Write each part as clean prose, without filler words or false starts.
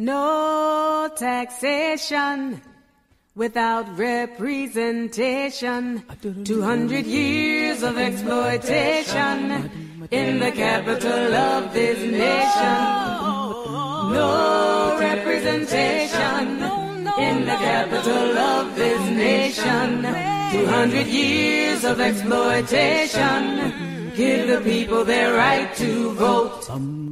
No taxation without representation. 200 years of exploitation in the capital of this nation. No representation in the capital of this nation. 200 years of exploitation. Give the people their right to vote.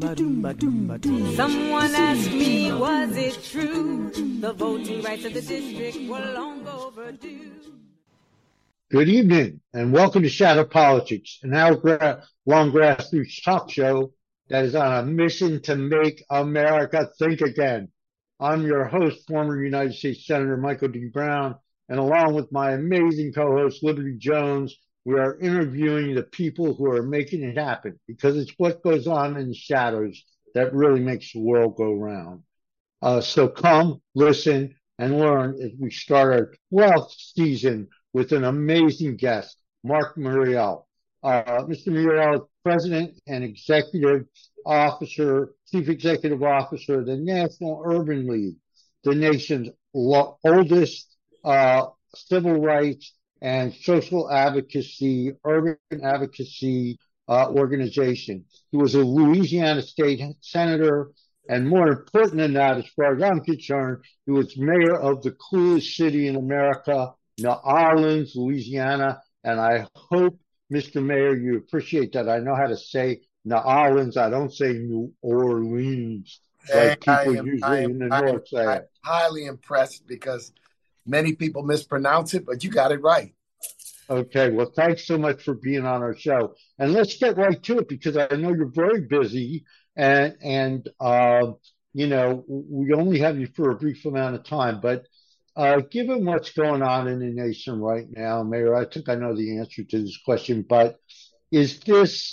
Someone asked me, was it true? The voting rights of the district were long overdue. Good evening, and welcome to Shadow Politics, an hour-long grassroots talk show that is on a mission to make America think again. I'm your host, former United States Senator Michael D. Brown, and along with my amazing co-host, Liberty Jones, we are interviewing the people who are making it happen, because it's what goes on in the shadows that really makes the world go round. So come, listen, and learn as we start our 12th season with an amazing guest, Mark Muriel. Mr. Muriel is President and Executive Officer, Chief Executive Officer of the National Urban League, the nation's oldest civil rights and social advocacy, urban advocacy organization. He was a Louisiana state senator, and more important than that, as far as I'm concerned, he was mayor of the coolest city in America, New Orleans, Louisiana. And I hope, Mr. Mayor, you appreciate that I know how to say New Orleans. I don't say New Orleans like people usually in the North say. I'm highly impressed because many people mispronounce it, but you got it right. Okay, well, thanks so much for being on our show. And let's get right to it, because I know you're very busy, and you know, we only have you for a brief amount of time. But given what's going on in the nation right now, Mayor, I think I know the answer to this question, but is this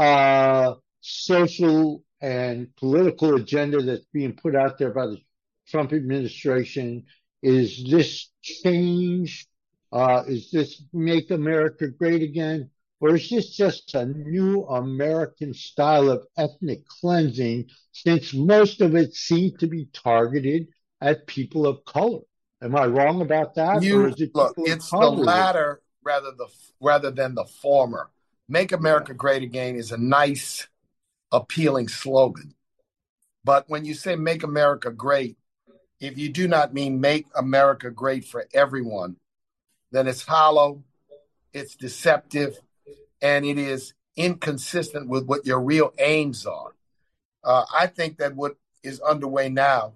social and political agenda that's being put out there by the Trump administration, is this change? Is this make America great again? Or is this just a new American style of ethnic cleansing, since most of it seems to be targeted at people of color? Am I wrong about that? It's the latter rather than the former. Make America Great Again is a nice, appealing slogan. But when you say make America great, if you do not mean make America great for everyone, then it's hollow, it's deceptive, and it is inconsistent with what your real aims are. I think that what is underway now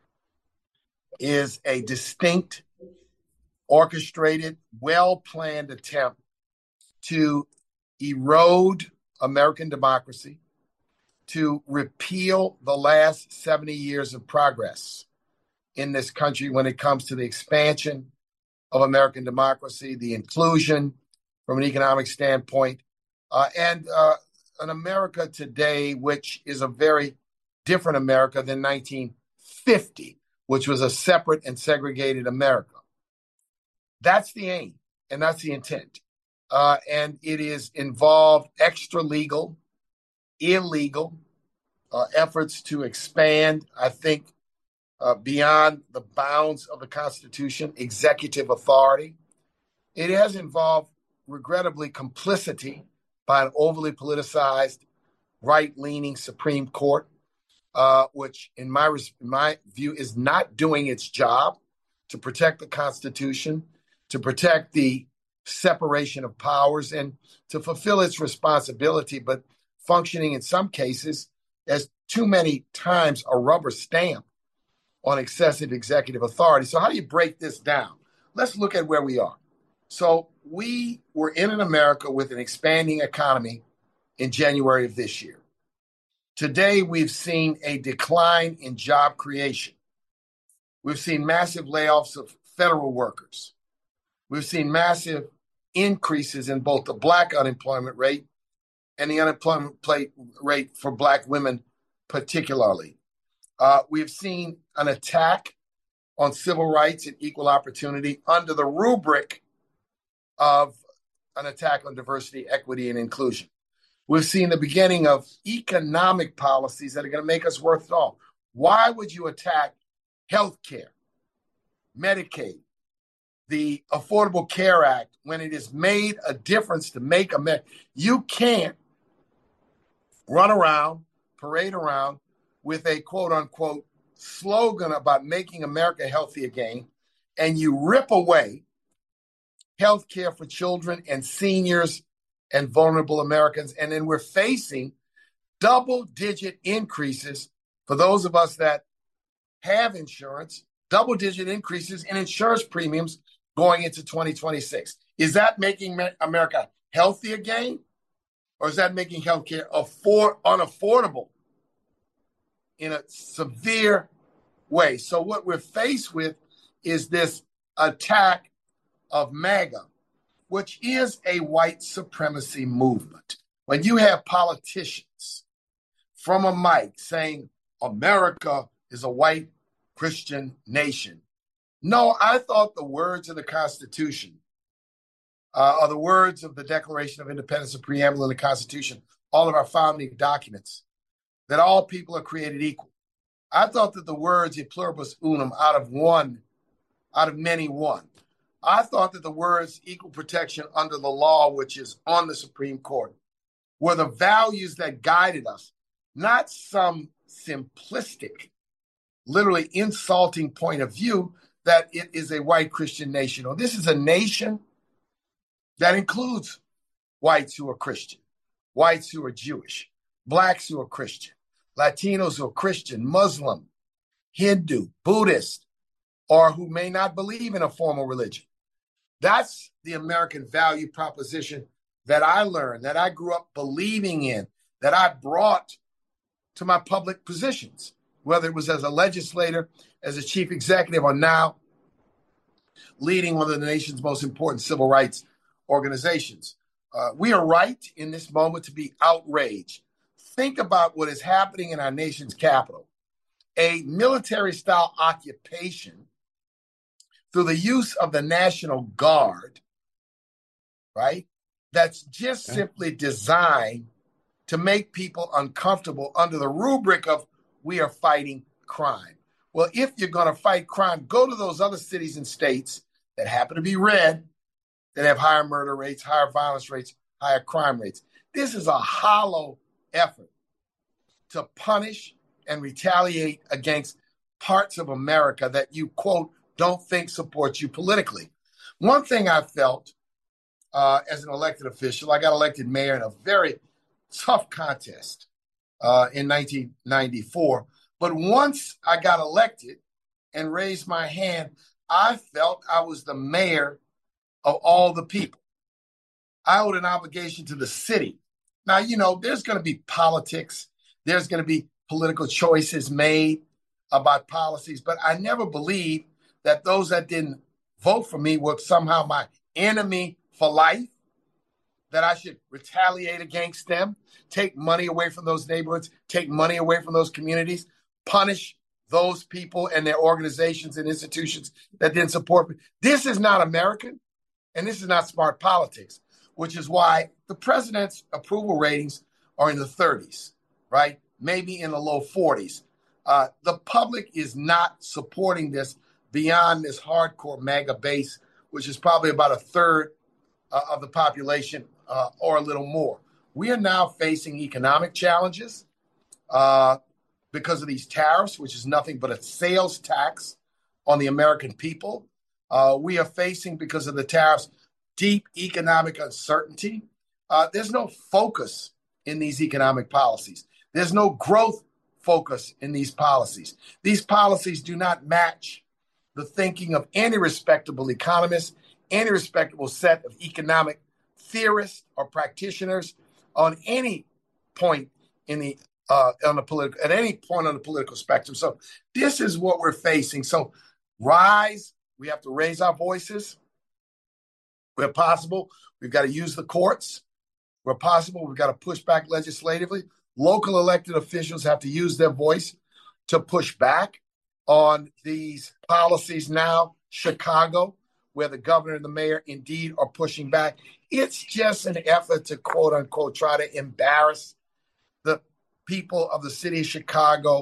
is a distinct, orchestrated, well-planned attempt to erode American democracy, to repeal the last 70 years of progress in this country when it comes to the expansion of American democracy, the inclusion from an economic standpoint, and an America today which is a very different America than 1950, which was a separate and segregated America. That's the aim, and that's the intent. And it is involved extra-legal, illegal efforts to expand, I think, beyond the bounds of the Constitution, executive authority. It has involved, regrettably, complicity by an overly politicized, right-leaning Supreme Court, which, in my view, is not doing its job to protect the Constitution, to protect the separation of powers, and to fulfill its responsibility, but functioning in some cases as too many times a rubber stamp on excessive executive authority. So how do you break this down? Let's look at where we are. So we were in an America with an expanding economy in January of this year. Today, we've seen a decline in job creation. We've seen massive layoffs of federal workers. We've seen massive increases in both the Black unemployment rate and the unemployment rate for Black women particularly. We've seen an attack on civil rights and equal opportunity under the rubric of an attack on diversity, equity, and inclusion. We've seen the beginning of economic policies that are going to make us worse off. Why would you attack health care, Medicaid, the Affordable Care Act, when it has made a difference to make America? You can't run around, parade around with a quote-unquote slogan about making America healthy again, and you rip away health care for children and seniors and vulnerable Americans. And then we're facing double-digit increases for those of us that have insurance, double-digit increases in insurance premiums going into 2026. Is that making America healthy again? Or is that making healthcare unaffordable in a severe way? So what we're faced with is this attack of MAGA, which is a white supremacy movement. When you have politicians from a mic saying America is a white Christian nation. No, I thought the words of the Constitution are the words of the Declaration of Independence, the preamble in the Constitution, all of our founding documents, that all people are created equal. I thought that the words e pluribus unum, out of many one. I thought that the words equal protection under the law, which is on the Supreme Court, were the values that guided us, not some simplistic, literally insulting point of view that it is a white Christian nation. Or this is a nation that includes whites who are Christian, whites who are Jewish, blacks who are Christian, Latinos who are Christian, Muslim, Hindu, Buddhist, or who may not believe in a formal religion. That's the American value proposition that I learned, that I grew up believing in, that I brought to my public positions, whether it was as a legislator, as a chief executive, or now leading one of the nation's most important civil rights organizations. We are right in this moment to be outraged. Think about what is happening in our nation's capital. A military-style occupation through the use of the National Guard, right? That's just simply designed to make people uncomfortable under the rubric of we are fighting crime. Well, if you're going to fight crime, go to those other cities and states that happen to be red, that have higher murder rates, higher violence rates, higher crime rates. This is a hollow effort to punish and retaliate against parts of America that you, quote, don't think support you politically. One thing I felt as an elected official, I got elected mayor in a very tough contest in 1994. But once I got elected and raised my hand, I felt I was the mayor of all the people. I owed an obligation to the city. Now, you know, there's going to be politics. There's going to be political choices made about policies. But I never believed that those that didn't vote for me were somehow my enemy for life, that I should retaliate against them, take money away from those neighborhoods, take money away from those communities, punish those people and their organizations and institutions that didn't support me. This is not American, and this is not smart politics, which is why the president's approval ratings are in the 30s, right? Maybe in the low 40s. The public is not supporting this beyond this hardcore MAGA base, which is probably about a third of the population or a little more. We are now facing economic challenges because of these tariffs, which is nothing but a sales tax on the American people. We are facing, because of the tariffs, deep economic uncertainty. There's no focus in these economic policies. There's no growth focus in these policies. These policies do not match the thinking of any respectable economist, any respectable set of economic theorists or practitioners on any point in the at any point on the political spectrum. So this is what we're facing. So rise. We have to raise our voices. Where possible, we've got to use the courts. Where possible, we've got to push back legislatively. Local elected officials have to use their voice to push back on these policies now. Chicago, where the governor and the mayor indeed are pushing back. It's just an effort to, quote unquote, try to embarrass the people of the city of Chicago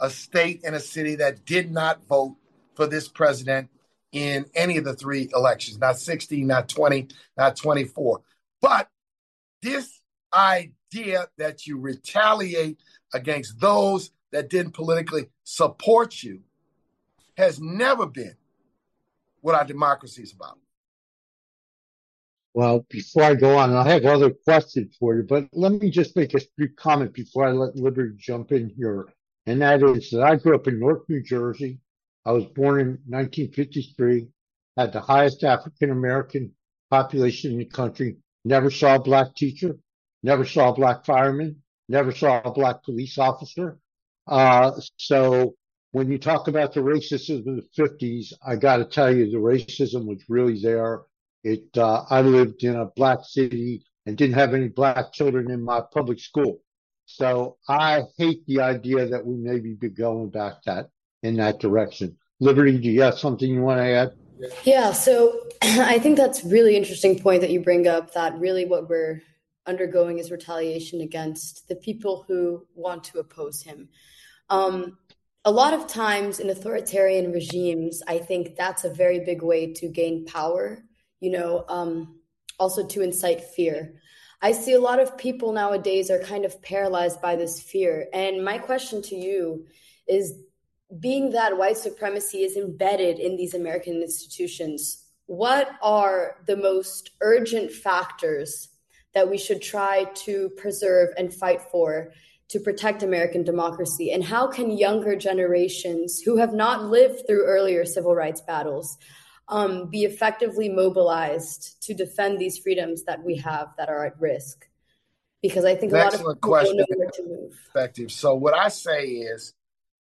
a state and a city that did not vote for this president in any of the three elections, not 16, not 20, not 24. But this idea that you retaliate against those that didn't politically support you has never been what our democracy is about. Well, before I go on, I have other questions for you, but let me just make a brief comment before I let Liberty jump in here. And that is that I grew up in Newark, New Jersey. I was born in 1953, had the highest African-American population in the country, never saw a black teacher, never saw a black fireman, never saw a black police officer. So when you talk about the racism of the 50s, I got to tell you, the racism was really there. I lived in a black city and didn't have any black children in my public school. So I hate the idea that we maybe be going back in that direction. Liberty, do you have something you want to add? Yeah, so I think that's a really interesting point that you bring up, that really what we're undergoing is retaliation against the people who want to oppose him. A lot of times in authoritarian regimes, I think that's a very big way to gain power, also to incite fear. I see a lot of people nowadays are kind of paralyzed by this fear. And my question to you is, being that white supremacy is embedded in these American institutions, what are the most urgent factors that we should try to preserve and fight for to protect American democracy? And how can younger generations who have not lived through earlier civil rights battles be effectively mobilized to defend these freedoms that we have that are at risk? Because I think a lot of people don't know where to move. Perspective. So what I say is,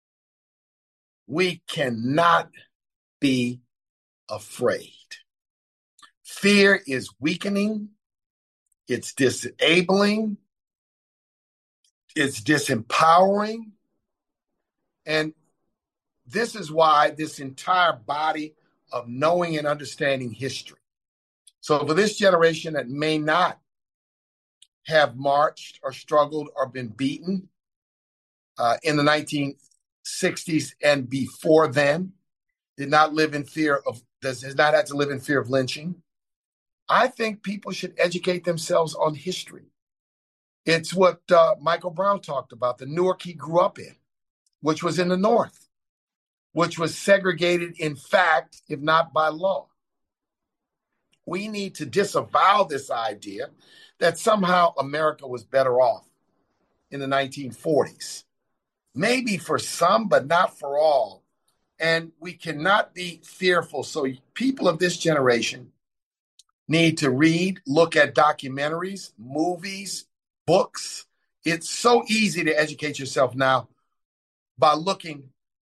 we cannot be afraid. Fear is weakening. It's disabling. It's disempowering. And this is why this entire body of knowing and understanding history. So for this generation that may not have marched or struggled or been beaten in the 1960s and before then, did not live in fear of, has not had to live in fear of lynching, I think people should educate themselves on history. It's what Michael Brown talked about, the Newark he grew up in, which was in the North, which was segregated in fact, if not by law. We need to disavow this idea that somehow America was better off in the 1940s. Maybe for some, but not for all. And we cannot be fearful. So people of this generation need to read, look at documentaries, movies, books. It's so easy to educate yourself now by looking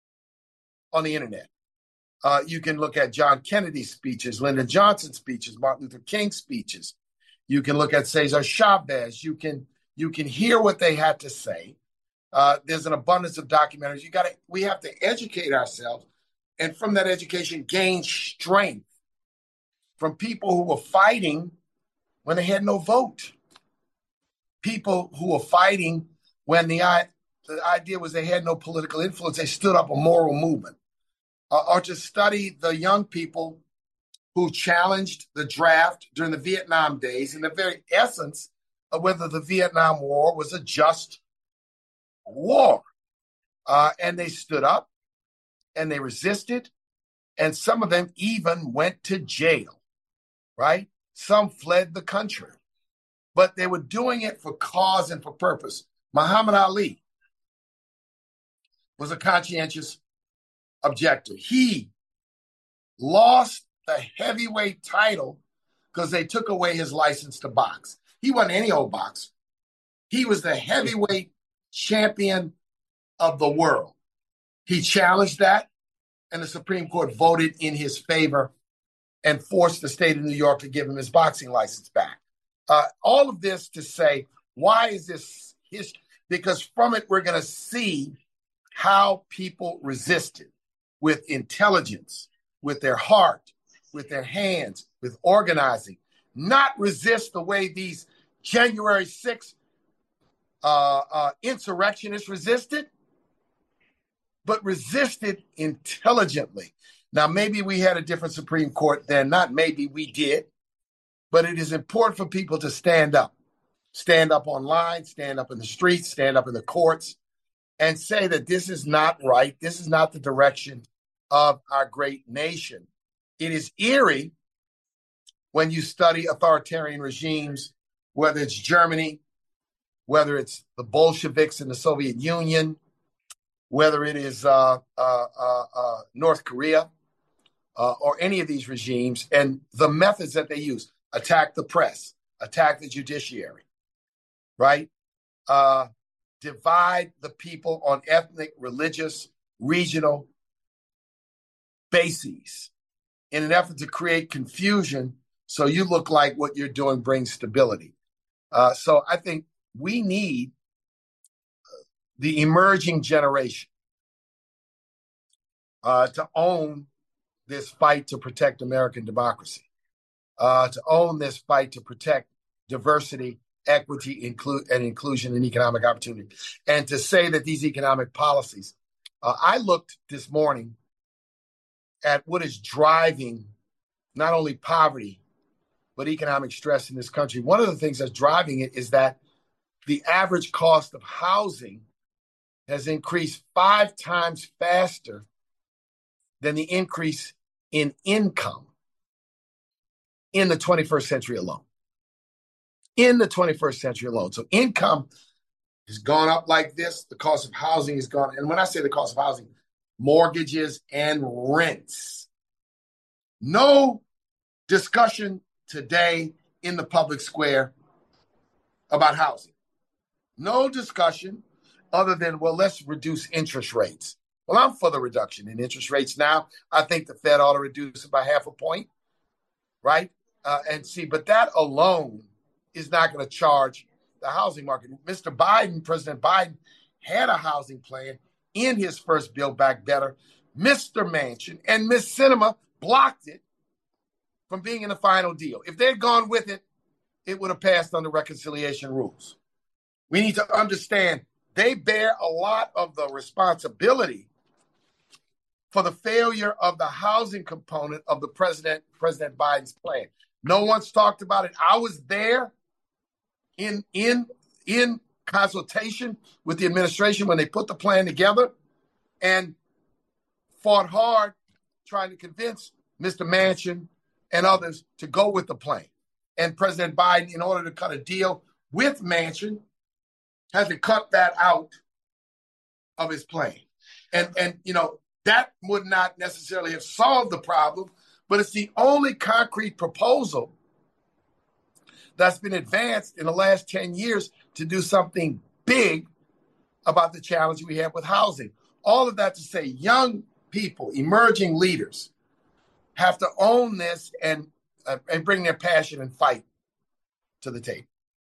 on the internet. You can look at John Kennedy's speeches, Lyndon Johnson's speeches, Martin Luther King's speeches. You can look at Cesar Chavez. You can hear what they had to say. There's an abundance of documentaries. We have to educate ourselves, and from that education, gain strength from people who were fighting when they had no vote. People who were fighting when the idea was they had no political influence. They stood up a moral movement. Or to study the young people who challenged the draft during the Vietnam days and the very essence of whether the Vietnam War was a just war. And they stood up and they resisted. And some of them even went to jail, right? Some fled the country. But they were doing it for cause and for purpose. Muhammad Ali was a conscientious objector. He lost the heavyweight title because they took away his license to box. He wasn't any old boxer. He was the heavyweight champion of the world. He challenged that, and the Supreme Court voted in his favor and forced the state of New York to give him his boxing license back. All of this to say, why is this history? Because from it, we're going to see how people resisted with intelligence, with their heart, with their hands, with organizing, not resist the way these January 6th insurrectionists resisted. but resisted intelligently. Now, maybe we had a different Supreme Court then, not maybe, we did, but it is important for people to stand up online, stand up in the streets, stand up in the courts, and say that this is not right. This is not the direction of our great nation. It is eerie when you study authoritarian regimes, whether it's Germany, whether it's the Bolsheviks in the Soviet Union, whether it is North Korea, or any of these regimes, and the methods that they use: attack the press, attack the judiciary, right? Divide the people on ethnic, religious, regional bases in an effort to create confusion so you look like what you're doing brings stability. So I think we need the emerging generation to own this fight to protect American democracy, to own this fight to protect diversity, equity, inclusion, and economic opportunity. And to say that these economic policies, I looked this morning at what is driving not only poverty, but economic stress in this country. One of the things that's driving it is that the average cost of housing has increased 5 times faster than the increase in income in the 21st century alone. In the 21st century alone. So income has gone up like this. The cost of housing has gone. And when I say the cost of housing, mortgages and rents. No discussion today in the public square about housing. No discussion other than, well, let's reduce interest rates. Well, I'm for the reduction in interest rates now. I think the Fed ought to reduce it by 0.5 point, right? But that alone is not going to charge the housing market. Mr. Biden, President Biden, had a housing plan in his first Build Back Better. Mr. Manchin and Ms. Sinema blocked it from being in the final deal. If they'd gone with it, it would have passed under reconciliation rules. We need to understand they bear a lot of the responsibility for the failure of the housing component of the President Biden's plan. No one's talked about it. I was there in consultation with the administration when they put the plan together and fought hard trying to convince Mr. Manchin and others to go with the plan. And President Biden, in order to cut a deal with Manchin, had to cut that out of his plan. And that would not necessarily have solved the problem, but it's the only concrete proposal that's been advanced in the last 10 years to do something big about the challenge we have with housing. All of that to say young people, emerging leaders, have to own this and bring their passion and fight to the table.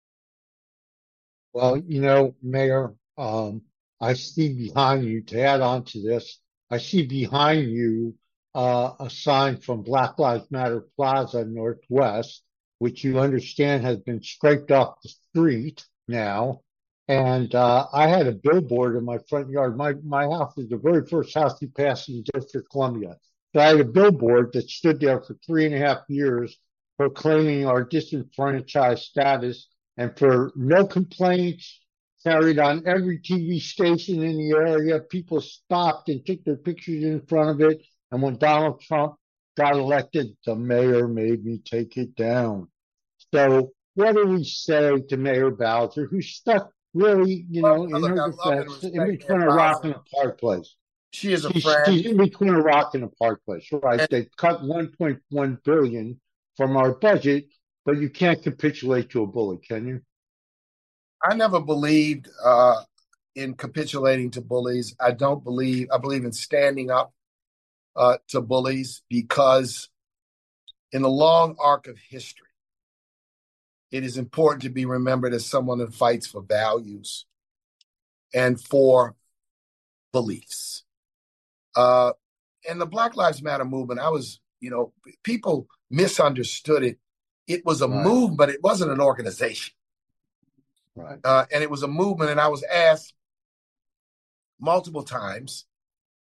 Well, Mayor, I see behind you, to add on to this, I see behind you a sign from Black Lives Matter Plaza Northwest, which you understand has been scraped off the street now. And I had a billboard in my front yard. My house is the very first house you pass in District of Columbia. So I had a billboard that stood there for 3.5 years proclaiming our disenfranchised status, and for no complaints, carried on every TV station in the area. People stopped and took their pictures in front of it. And when Donald Trump got elected, the mayor made me take it down. So what do we say to Mayor Bowser, who's stuck really, in her defense, in between a rock and a hard place? She is a friend. She's in between a rock and a hard place, right? They cut $1.1 billion from our budget, but you can't capitulate to a bully, can you? I never believed in capitulating to bullies. I believe in standing up to bullies, because in the long arc of history, it is important to be remembered as someone that fights for values and for beliefs. And the Black Lives Matter movement, people misunderstood it. It was a movement, but it wasn't an organization. Right. And it was a movement, and I was asked multiple times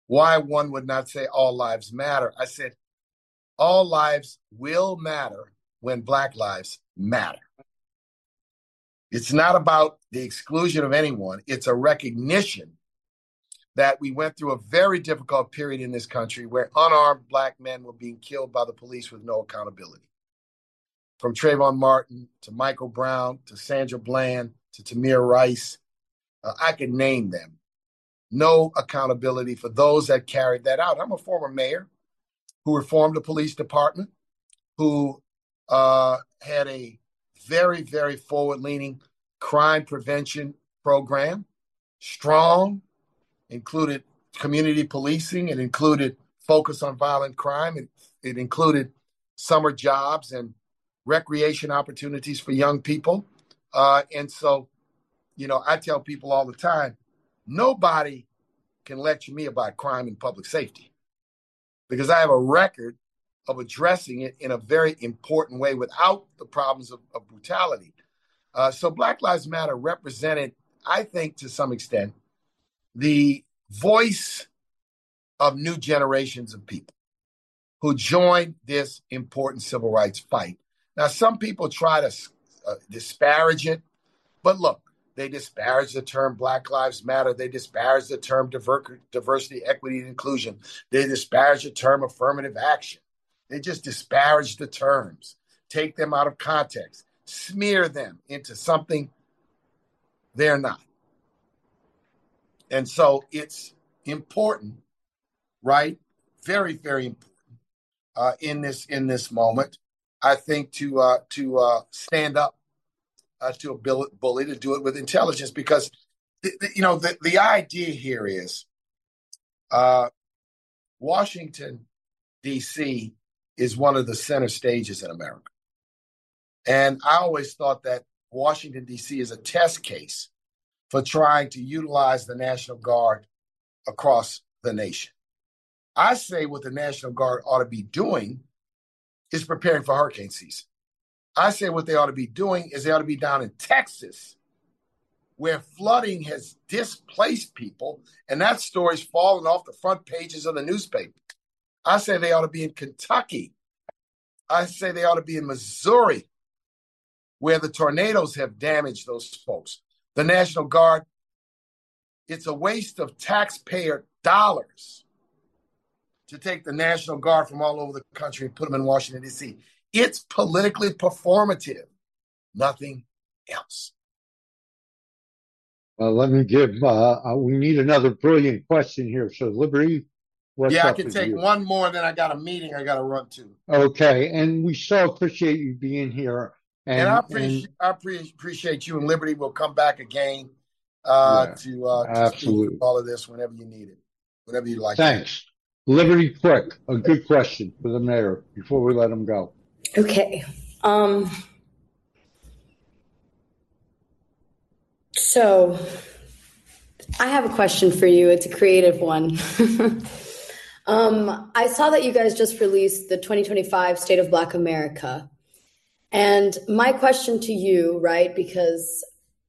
why one would not say all lives matter. I said, all lives will matter when Black lives matter. It's not about the exclusion of anyone. It's a recognition that we went through a very difficult period in this country where unarmed Black men were being killed by the police with no accountability. From Trayvon Martin to Michael Brown to Sandra Bland to Tamir Rice, I could name them. No accountability for those that carried that out. I'm a former mayor who reformed the police department, who had a very, very forward-leaning crime prevention program, strong, included community policing, it included focus on violent crime, it included summer jobs and recreation opportunities for young people. And so, I tell people all the time, nobody can lecture me about crime and public safety because I have a record of addressing it in a very important way without the problems of brutality. So Black Lives Matter represented, I think, to some extent, the voice of new generations of people who joined this important civil rights fight. Now, some people try to disparage it, but look, they disparage the term Black Lives Matter. They disparage the term diversity, equity, and inclusion. They disparage the term affirmative action. They just disparage the terms, take them out of context, smear them into something they're not. And so it's important, right? Very, very important in this moment, I think, to stand up to a bully, to do it with intelligence, because the idea here is Washington, D.C. is one of the center stages in America. And I always thought that Washington, D.C. is a test case for trying to utilize the National Guard across the nation. I say what the National Guard ought to be doing is preparing for hurricane season. I say what they ought to be doing is they ought to be down in Texas, where flooding has displaced people, and that story's fallen off the front pages of the newspaper. I say they ought to be in Kentucky. I say they ought to be in Missouri, where the tornadoes have damaged those folks. The National Guard, it's a waste of taxpayer dollars to take the National Guard from all over the country and put them in Washington, D.C. It's politically performative, nothing else. Let me give, we need another brilliant question here. So, Liberty, what's up? Yeah, I can take one more, then I got a meeting I got to run to. Okay, and we so appreciate you being here. And I appreciate you, and Liberty will come back again to speak to all of this whenever you need it, whenever you like. Thanks. Liberty, quick, a good question for the mayor before we let him go. Okay. So I have a question for you. It's a creative one. I saw that you guys just released the 2025 State of Black America. And my question to you, right, because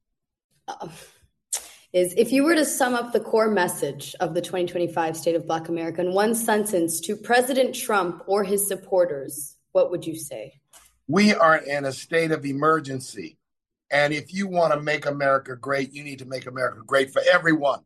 is if you were to sum up the core message of the 2025 State of Black America in one sentence to President Trump or his supporters, what would you say? We are in a state of emergency. And if you want to make America great, you need to make America great for everyone.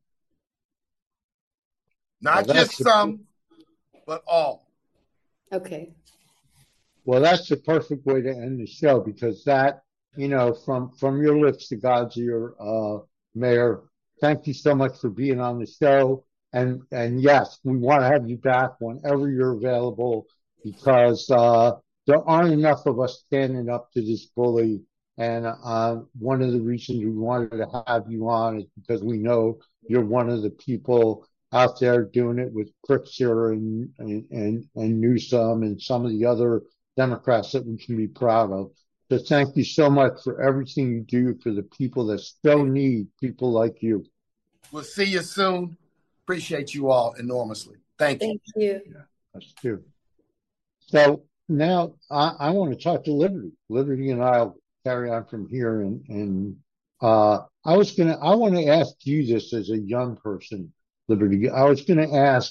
Not just some, but all. Okay. Well, that's the perfect way to end the show, because that, from your lips to God's ear, Mayor, thank you so much for being on the show. And yes, we want to have you back whenever you're available, because there aren't enough of us standing up to this bully. And one of the reasons we wanted to have you on is because we know you're one of the people out there doing it with Pritzker and Newsom and some of the other Democrats that we can be proud of. So thank you so much for everything you do for the people that still need people like you. We'll see you soon. Appreciate you all enormously. Thank you. Thank you. Yeah, us too. So now I want to talk to Liberty. Liberty and I'll carry on from here. And I want to ask you this as a young person, Liberty. I was going to ask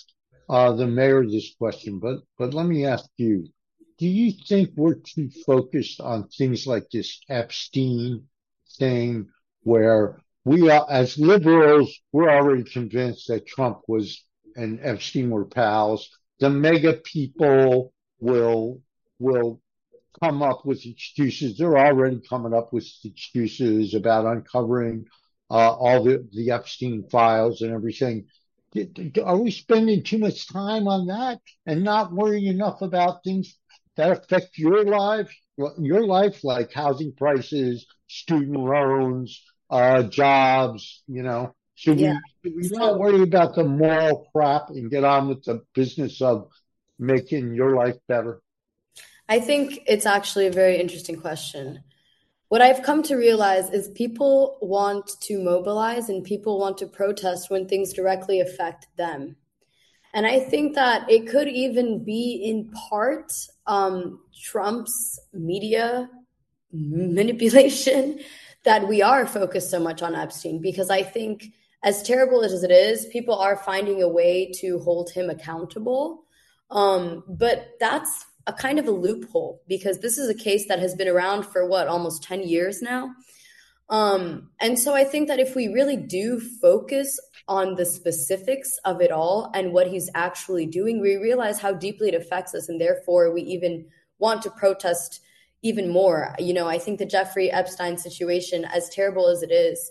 the mayor this question, but let me ask you: do you think we're too focused on things like this Epstein thing, where we are, as liberals, we're already convinced that Trump was and Epstein were pals. The mega people will come up with excuses. They're already coming up with excuses about uncovering all the Epstein files and everything. Are we spending too much time on that and not worrying enough about things that affect your life, like housing prices, student loans, jobs? Yeah. Should we not So worry about the moral crap and get on with the business of making your life better? I think it's actually a very interesting question. What I've come to realize is people want to mobilize and people want to protest when things directly affect them. And I think that it could even be in part Trump's media manipulation that we are focused so much on Epstein, because I think, as terrible as it is, people are finding a way to hold him accountable. But that's a kind of a loophole, because this is a case that has been around for what, almost 10 years now. And so I think that if we really do focus on the specifics of it all and what he's actually doing, we realize how deeply it affects us. And therefore, we even want to protest even more. I think the Jeffrey Epstein situation, as terrible as it is,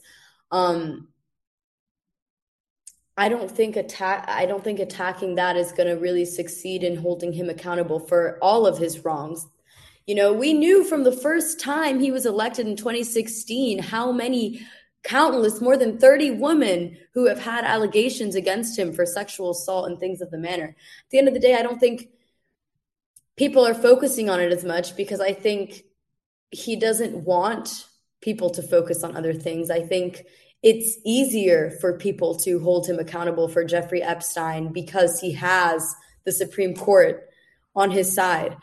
I don't think attacking that is going to really succeed in holding him accountable for all of his wrongs. We knew from the first time he was elected in 2016 how many countless, more than 30 women who have had allegations against him for sexual assault and things of the manner. At the end of the day, I don't think people are focusing on it as much, because I think he doesn't want people to focus on other things. I think it's easier for people to hold him accountable for Jeffrey Epstein because he has the Supreme Court on his side.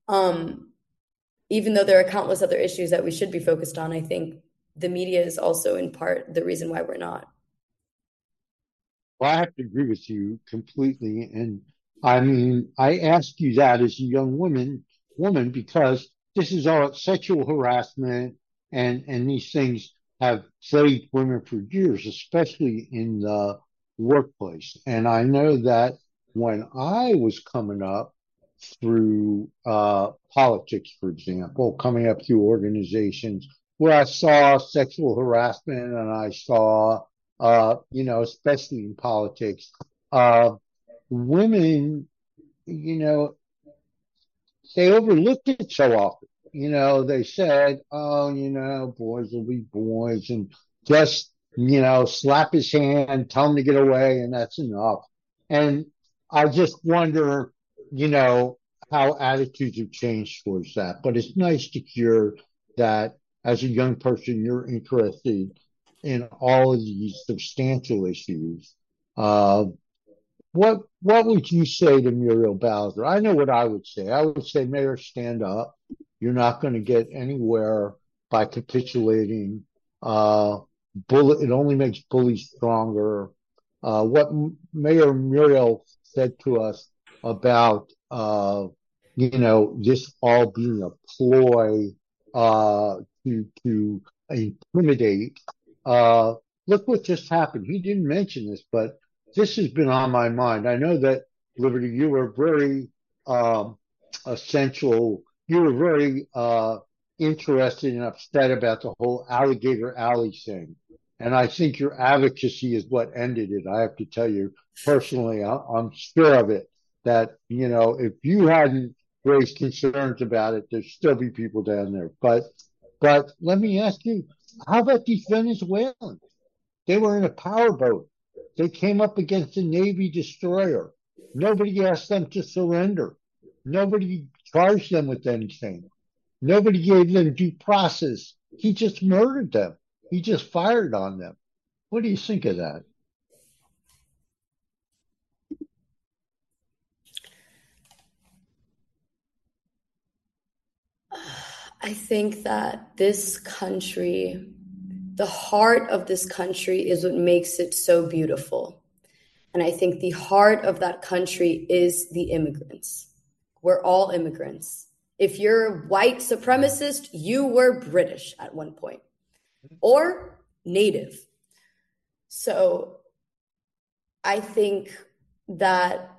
Even though there are countless other issues that we should be focused on, I think the media is also in part the reason why we're not. Well, I have to agree with you completely. And I mean, I ask you that as a young woman, because this is all sexual harassment and these things have plagued women for years, especially in the workplace. And I know that when I was coming up through politics, for example, coming up through organizations where I saw sexual harassment and I saw especially in politics, women, you know, they overlooked it so often. They said, oh, boys will be boys and just, slap his hand, tell him to get away, and that's enough. And I just wonder, you know, how attitudes have changed towards that. But it's nice to hear that as a young person, you're interested in all of these substantial issues. Uh, what would you say to Muriel Bowser? I know what I would say. I would say, Mayor, stand up. You're not going to get anywhere by capitulating. It only makes bullies stronger. What Mayor Muriel said to us about, this all being a ploy, to intimidate. Uh, Look what just happened. He didn't mention this, but this has been on my mind. I know that, Liberty, you were very essential. You were very interested and upset about the whole Alligator Alley thing. And I think your advocacy is what ended it. I have to tell you personally, I'm sure of it, that, if you hadn't raised concerns about it, there'd still be people down there. But let me ask you, how about these Venezuelans? They were in a powerboat. They came up against a Navy destroyer. Nobody asked them to surrender. Nobody charged them with anything. Nobody gave them due process. He just murdered them. He just fired on them. What do you think of that? I think that this country, the heart of this country, is what makes it so beautiful. And I think the heart of that country is the immigrants. We're all immigrants. If you're white supremacist, you were British at one point or native. So I think that,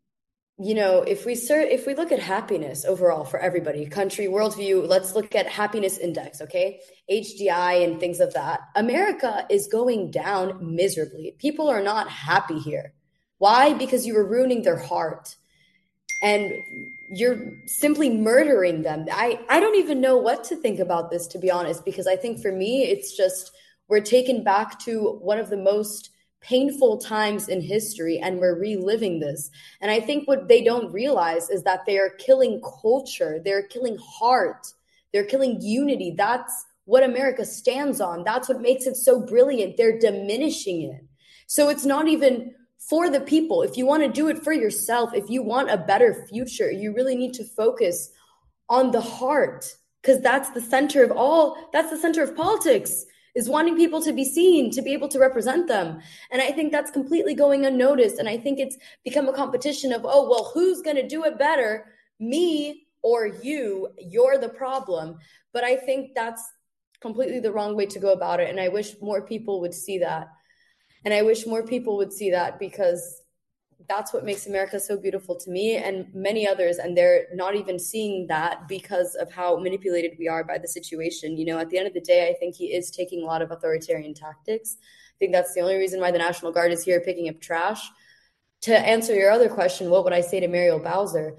if we look at happiness overall for everybody, country, worldview, let's look at happiness index, okay? HDI and things of that. America is going down miserably. People are not happy here. Why? Because you were ruining their heart and you're simply murdering them. I don't even know what to think about this, to be honest, because I think for me, it's just we're taken back to one of the most painful times in history and we're reliving this. And I think what they don't realize is that they are killing culture. They're killing heart. They're killing unity. That's what America stands on. That's what makes it so brilliant. They're diminishing it. So it's not even for the people. If you want to do it for yourself, if you want a better future, you really need to focus on the heart, because that's the center of politics, is wanting people to be seen, to be able to represent them. And I think that's completely going unnoticed. And I think it's become a competition of, oh, well, who's going to do it better? Me or you? You're the problem. But I think that's completely the wrong way to go about it. And I wish more people would see that. And I wish more people would see that, because that's what makes America so beautiful to me and many others. And they're not even seeing that because of how manipulated we are by the situation. At the end of the day, I think he is taking a lot of authoritarian tactics. I think that's the only reason why the National Guard is here picking up trash. To answer your other question, what would I say to Muriel Bowser?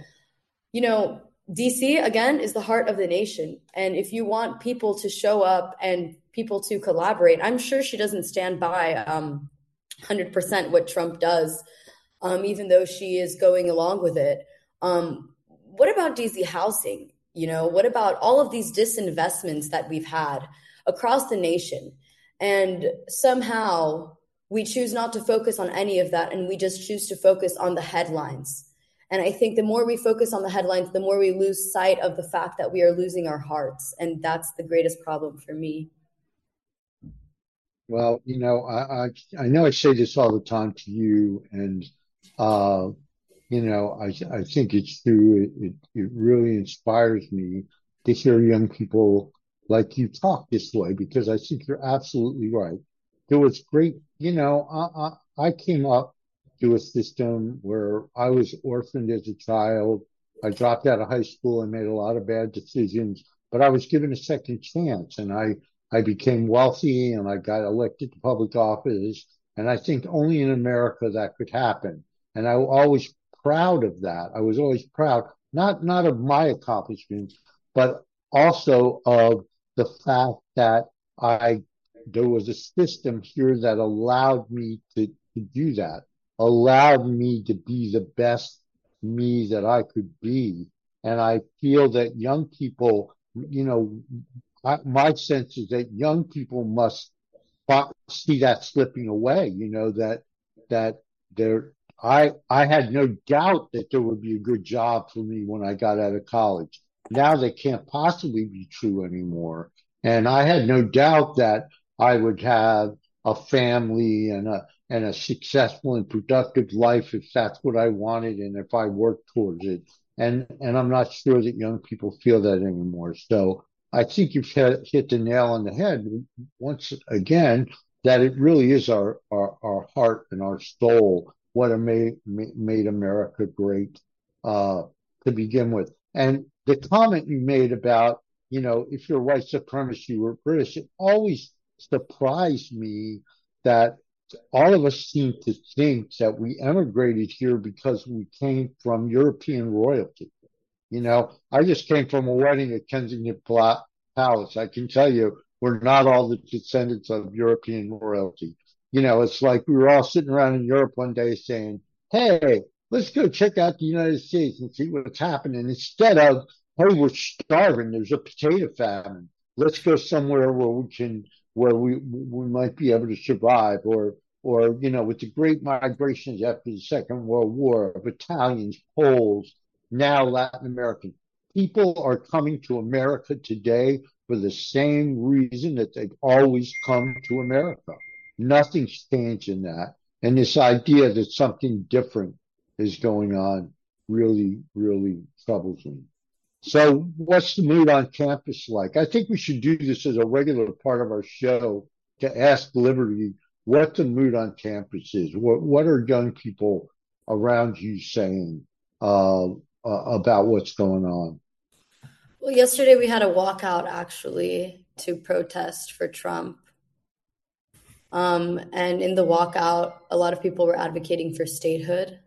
DC, again, is the heart of the nation. And if you want people to show up and people to collaborate, I'm sure she doesn't stand by 100% what Trump does, even though she is going along with it. What about DC housing? What about all of these disinvestments that we've had across the nation? And somehow we choose not to focus on any of that, and we just choose to focus on the headlines. And I think the more we focus on the headlines, the more we lose sight of the fact that we are losing our hearts. And that's the greatest problem for me. Well, I know I say this all the time to you, and I think it's true. It really inspires me to hear young people like you talk this way, because I think you're absolutely right. There was great, I came up to a system where I was orphaned as a child. I dropped out of high school and made a lot of bad decisions, but I was given a second chance, and I became wealthy and I got elected to public office. And I think only in America that could happen. And I was always proud of that. I was always proud, not of my accomplishments, but also of the fact that there was a system here that allowed me to do that, allowed me to be the best me that I could be. And I feel that young people, my sense is that young people must see that slipping away, that I had no doubt that there would be a good job for me when I got out of college. Now that can't possibly be true anymore. And I had no doubt that I would have a family and a successful and productive life if that's what I wanted and if I worked towards it. And I'm not sure that young people feel that anymore. So I think you've hit the nail on the head once again, that it really is our heart and our soul what made America great to begin with. And the comment you made about, if you're white supremacist, you were British, it always surprised me that all of us seem to think that we emigrated here because we came from European royalty. I just came from a wedding at Kensington Palace. I can tell you, we're not all the descendants of European royalty. It's like we were all sitting around in Europe one day saying, hey, let's go check out the United States and see what's happening. Instead of, hey, we're starving, there's a potato famine. Let's go somewhere where we might be able to survive, or with the great migrations after the Second World War of Italians, Poles, now Latin American. People are coming to America today for the same reason that they've always come to America. Nothing's changed in that. And this idea that something different is going on really, really troubles me. So what's the mood on campus like? I think we should do this as a regular part of our show to ask Liberty what the mood on campus is. What are young people around you saying about what's going on? Well, yesterday we had a walkout actually to protest for Trump. And in the walkout, a lot of people were advocating for statehood.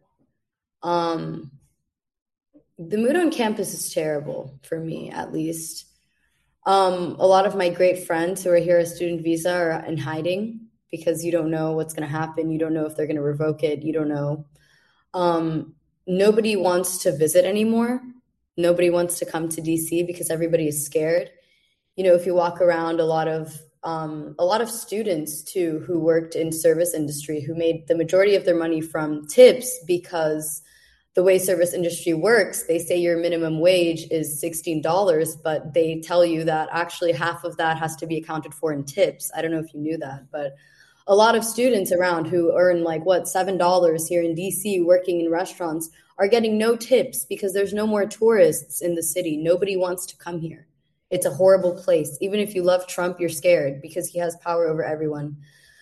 The mood on campus is terrible for me, at least. A lot of my great friends who are here as student visa are in hiding because you don't know what's going to happen. You don't know if they're going to revoke it. You don't know. Nobody wants to visit anymore. Nobody wants to come to DC because everybody is scared. You know, if you walk around, a lot of students too who worked in service industry who made the majority of their money from tips, because the way service industry works, they say your minimum wage is $16, but they tell you that actually half of that has to be accounted for in tips. I don't know if you knew that, but a lot of students around who earn $7 here in DC working in restaurants are getting no tips because there's no more tourists in the city. Nobody wants to come here. It's a horrible place. Even if you love Trump, you're scared because he has power over everyone.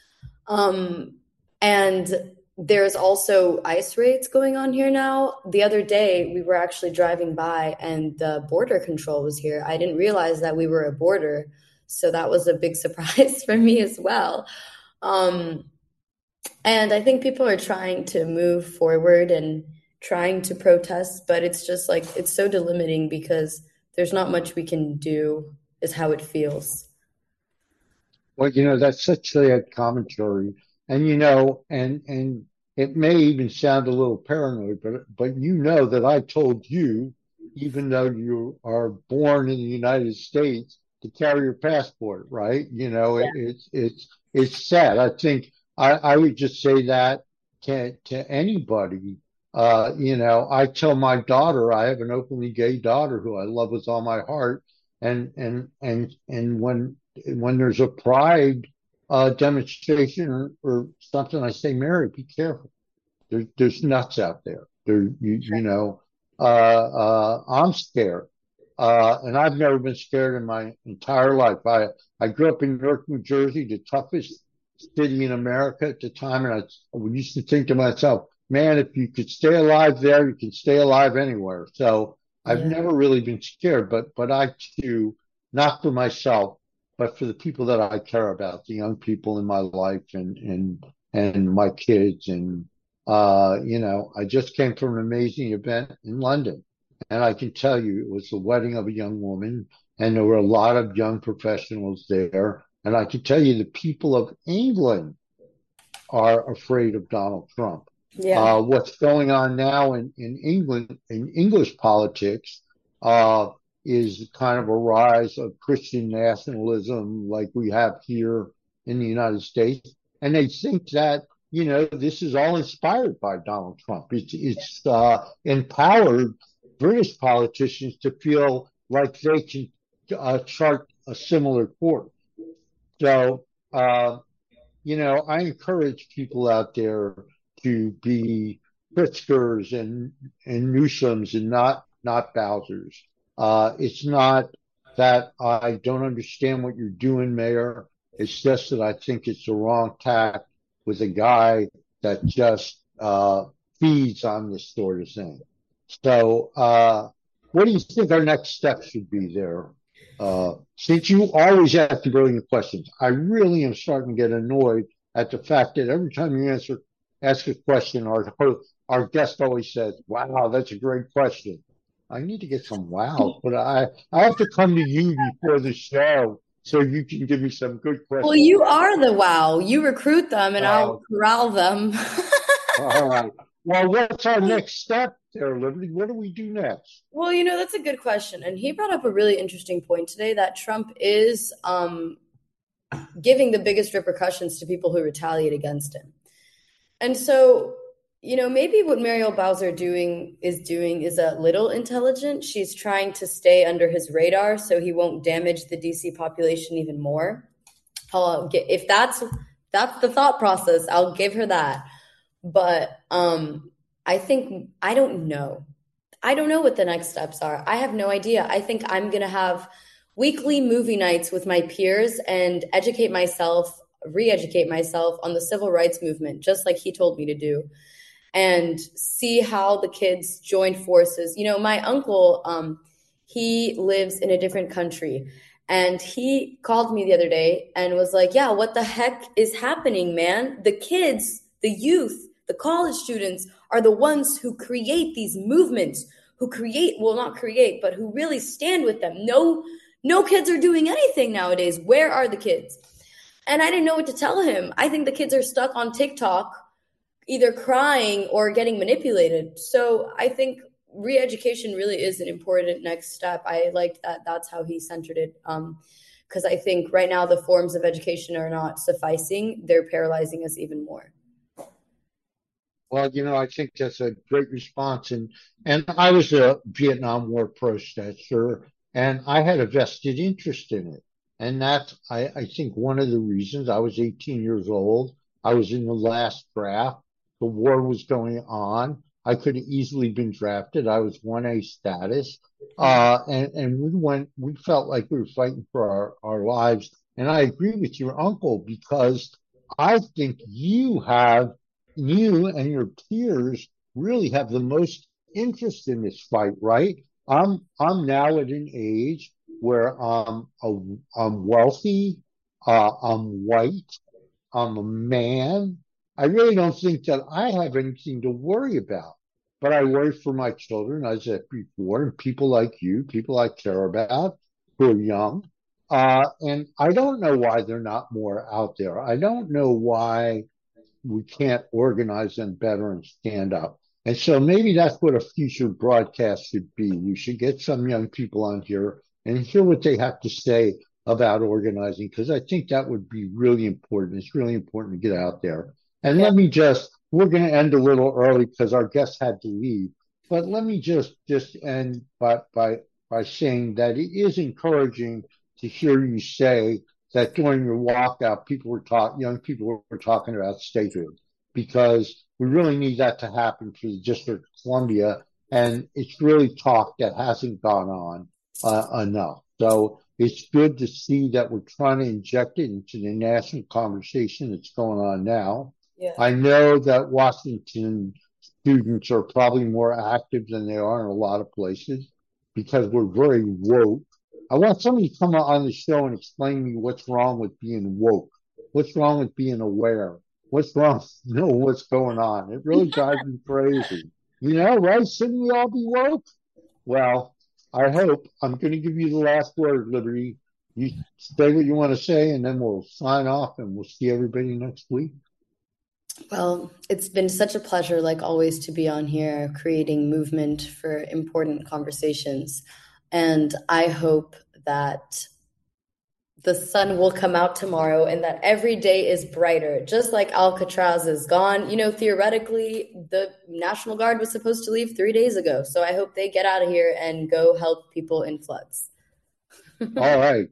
And there's also ICE raids going on here now. The other day, we were actually driving by and the border control was here. I didn't realize that we were a border. So that was a big surprise for me as well. And I think people are trying to move forward and trying to protest, but it's just it's so delimiting because there's not much we can do, is how it feels. Well, that's such a commentary. And, and it may even sound a little paranoid, but that I told you, even though you are born in the United States, to carry your passport, right? Yeah. It's sad. I think I would just say that to anybody. I tell my daughter, I have an openly gay daughter who I love with all my heart. And when there's a pride demonstration or something, I say, Mary, be careful. There's nuts out there. I'm scared. And I've never been scared in my entire life. I grew up in Newark, New Jersey, the toughest city in America at the time. And I used to think to myself, man, if you could stay alive there, you can stay alive anywhere. So I've never really been scared, but I too, not for myself, but for the people that I care about, the young people in my life and my kids. And, I just came from an amazing event in London, and I can tell you it was the wedding of a young woman, and there were a lot of young professionals there. And I can tell you the people of England are afraid of Donald Trump. Yeah. What's going on now in England, in English politics, is kind of a rise of Christian nationalism like we have here in the United States. And they think that, this is all inspired by Donald Trump. It's empowered British politicians to feel like they can chart a similar course. So, I encourage people out there to be Pritzkers and Newsoms and not Bowsers. It's not that I don't understand what you're doing, Mayor. It's just that I think it's the wrong tack with a guy that just feeds on this sort of thing. So what do you think our next step should be there? Since you always ask the brilliant questions, I really am starting to get annoyed at the fact that every time you ask a question, our guest always says, wow, that's a great question. I need to get some wow, but I have to come to you before the show so you can give me some good questions. Well, you are the wow. You recruit them and I'll corral them. All right. Well, what's our next step there, Liberty? What do we do next? Well, that's a good question. And he brought up a really interesting point today that Trump is giving the biggest repercussions to people who retaliate against him. And so, maybe what Muriel Bowser is a little intelligent. She's trying to stay under his radar so he won't damage the DC population even more. If that's the thought process, I'll give her that. But I think, I don't know what the next steps are. I have no idea. I think I'm going to have weekly movie nights with my peers and re-educate myself on the civil rights movement, just like he told me to do, and see how the kids join forces. You know, my uncle, he lives in a different country, and he called me the other day and was like, yeah, what the heck is happening, man? The kids, the youth, the college students are the ones who create these movements, who really stand with them. No kids are doing anything nowadays. Where are the kids? And I didn't know what to tell him. I think the kids are stuck on TikTok, either crying or getting manipulated. So I think re-education really is an important next step. I liked that that's how he centered it. Because I think right now the forms of education are not sufficing. They're paralyzing us even more. Well, I think that's a great response. And I was a Vietnam War protester, and I had a vested interest in it. And that's, I think, one of the reasons. I was 18 years old. I was in the last draft. The war was going on. I could have easily been drafted. I was 1A status. And we felt like we were fighting for our lives. And I agree with your uncle, because I think you and your peers really have the most interest in this fight, right? I'm now at an age where I'm wealthy, I'm white, I'm a man. I really don't think that I have anything to worry about, but I worry for my children, as I said before, and people like you, people I care about, who are young. And I don't know why they're not more out there. I don't know why we can't organize them better and stand up. And so maybe that's what a future broadcast should be. You should get some young people on here and hear what they have to say about organizing, because I think that would be really important. It's really important to get out there. And let me we're going to end a little early because our guests had to leave, but let me just end by saying that it is encouraging to hear you say that during your walkout, young people were talking about statehood, because we really need that to happen for the District of Columbia. And it's really talk that hasn't gone on enough. So it's good to see that we're trying to inject it into the national conversation that's going on now. Yeah. I know that Washington students are probably more active than they are in a lot of places because we're very woke. I want somebody to come on the show and explain to me what's wrong with being woke. What's wrong with being aware? What's wrong? What's going on? It really drives me crazy. Right? Shouldn't we all be woke? Well, I hope. I'm going to give you the last word, Liberty. You say what you want to say, and then we'll sign off, and we'll see everybody next week. Well, it's been such a pleasure, like always, to be on here creating movement for important conversations. And I hope that the sun will come out tomorrow and that every day is brighter, just like Alcatraz is gone. Theoretically, the National Guard was supposed to leave 3 days ago. So I hope they get out of here and go help people in floods. All right.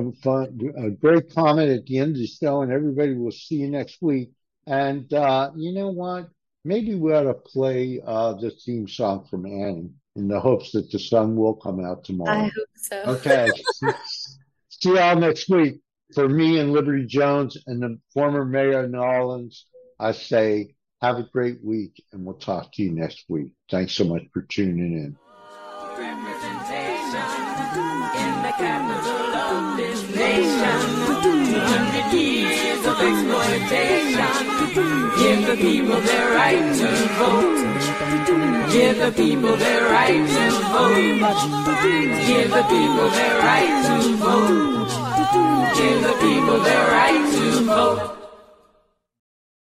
A great comment at the end of the show, and everybody will see you next week. And you know what? Maybe we ought to play the theme song from Annie in the hopes that the sun will come out tomorrow. I hope so. Okay. See y'all next week. For me and Liberty Jones and the former mayor of New Orleans, I say have a great week, and we'll talk to you next week. Thanks so much for tuning in. Representation in the capital of this nation. 200 years of exploitation. Give the people their right to vote. Give the people their right to vote. Give the people their right to vote. Give the people their right to vote.